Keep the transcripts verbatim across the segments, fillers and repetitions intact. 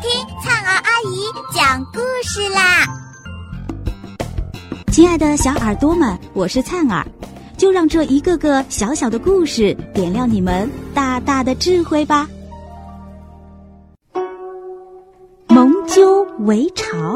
听灿儿阿姨讲故事啦！ 亲爱的小耳朵们，我是灿儿，就让这一个个小小的故事点亮你们大大的智慧吧。蒙鸠围巢。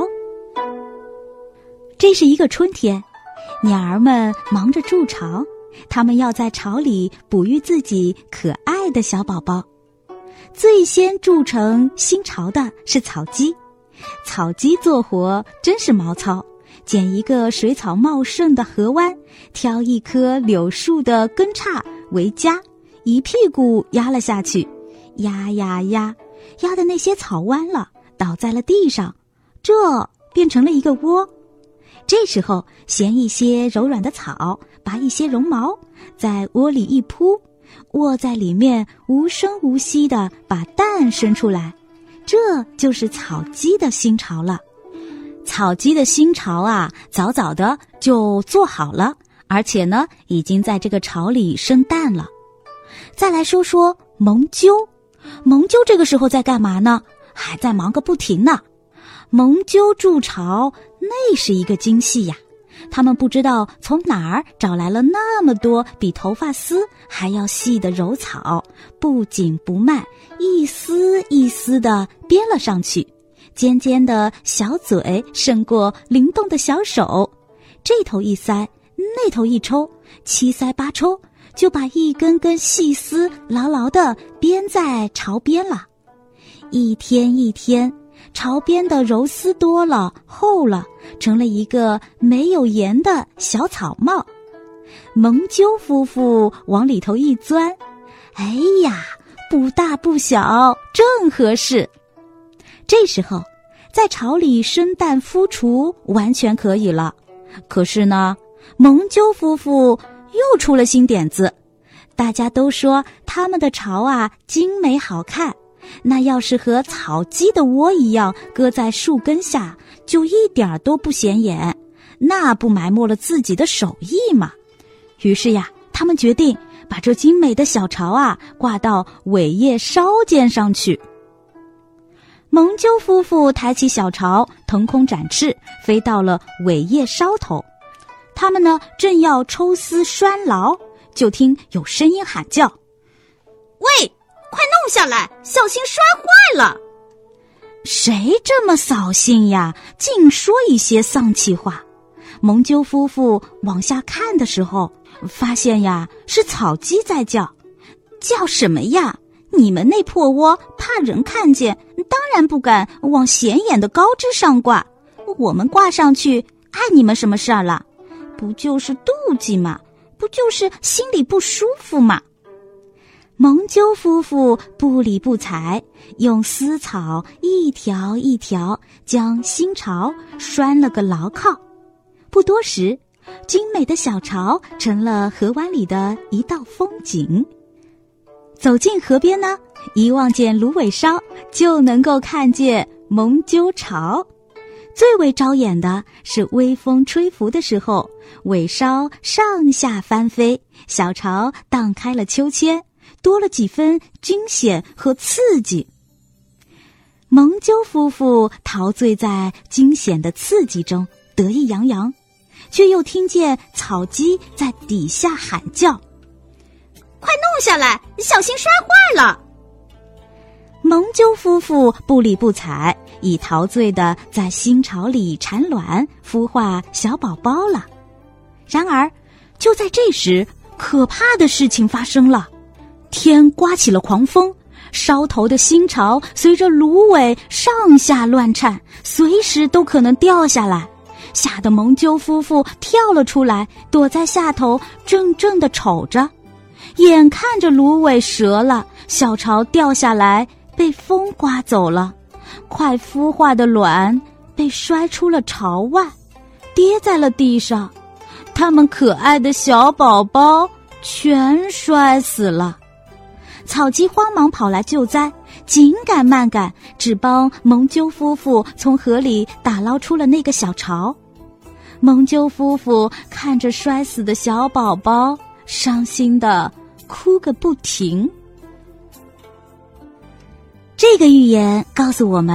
这是一个春天，鸟儿们忙着筑巢，它们要在巢里哺育自己可爱的小宝宝。最先筑成新巢的是草鸡，草鸡做活真是毛糙，捡一个水草茂盛的河湾，挑一棵柳树的根杈为家，一屁股压了下去，压压压，压的那些草弯了，倒在了地上，这变成了一个窝。这时候衔一些柔软的草，拔一些绒毛，在窝里一铺，卧在里面无声无息地把蛋生出来，这就是草鸡的新巢了。草鸡的新巢啊，早早的就做好了，而且呢，已经在这个巢里生蛋了。再来说说蒙鸠，蒙鸠这个时候在干嘛呢？还在忙个不停呢。蒙鸠筑巢，那是一个精细呀！他们不知道从哪儿找来了那么多比头发丝还要细的柔草，不紧不慢，一丝一丝地编了上去。尖尖的小嘴胜过灵动的小手，这头一塞，那头一抽，七塞八抽，就把一根根细丝牢牢地编在巢边了。一天一天，巢边的柔丝多了厚了，成了一个没有檐的小草帽。蒙鸠夫妇往里头一钻，哎呀，不大不小，正合适。这时候在巢里生蛋孵雏完全可以了。可是呢，蒙鸠夫妇又出了新点子。大家都说他们的巢啊精美好看，那要是和草鸡的窝一样搁在树根下，就一点都不显眼，那不埋没了自己的手艺吗？于是呀，他们决定把这精美的小巢啊挂到尾叶梢尖上去。蒙鸠夫妇抬起小巢，腾空展翅，飞到了尾叶梢头。他们呢，正要抽丝拴牢，就听有声音喊叫： 喂，快弄下来，小心摔坏了！ 谁这么扫兴呀，净说一些丧气话。蒙鸠夫妇往下看的时候，发现呀，是草鸡在叫。叫什么呀？你们那破窝怕人看见，当然不敢往显眼的高枝上挂，我们挂上去碍你们什么事儿了？不就是妒忌吗？不就是心里不舒服吗？蒙鸠夫妇不理不睬，用丝草一条一条将新巢拴了个牢靠。不多时，精美的小巢成了河湾里的一道风景。走进河边呢，一望见芦苇梢，就能够看见蒙鸠巢。最为招眼的是微风吹拂的时候，尾梢上下翻飞，小巢荡开了秋千，多了几分惊险和刺激。蒙鸠夫妇陶醉在惊险的刺激中，得意洋洋，却又听见草鸡在底下喊叫： 快弄下来，小心摔坏了！ 蒙鸠夫妇不理不睬，已陶醉地在新巢里产卵孵化小宝宝了。然而就在这时，可怕的事情发生了。天刮起了狂风，梢头的新巢随着芦苇上下乱颤，随时都可能掉下来，吓得蒙鸠夫妇跳了出来，躲在下头怔怔地瞅着。眼看着芦苇折了，小巢掉下来，被风刮走了，快孵化的卵被摔出了巢外，跌在了地上，他们可爱的小宝宝全摔死了。草鸡慌忙跑来救灾，紧赶慢赶，只帮蒙鸠夫妇从河里打捞出了那个小巢。蒙鸠夫妇看着摔死的小宝宝，伤心地哭个不停。这个寓言告诉我们，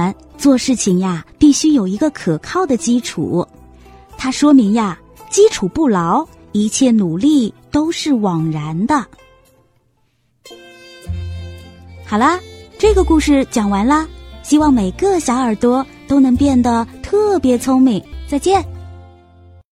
做事情呀，必须有一个可靠的基础。它说明呀，基础不牢，一切努力都是枉然的。好啦，这个故事讲完啦，希望每个小耳朵都能变得特别聪明。再见。